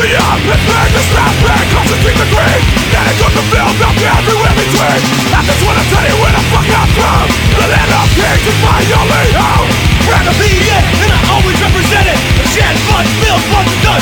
me up, it's big, it's not big, concentrate the green. Then it got the film up everywhere between. I just wanna tell you where the fuck I'm from. The land of kings is my only home. Proud to be it, and I always represent it. Shed blood, spilled blood, and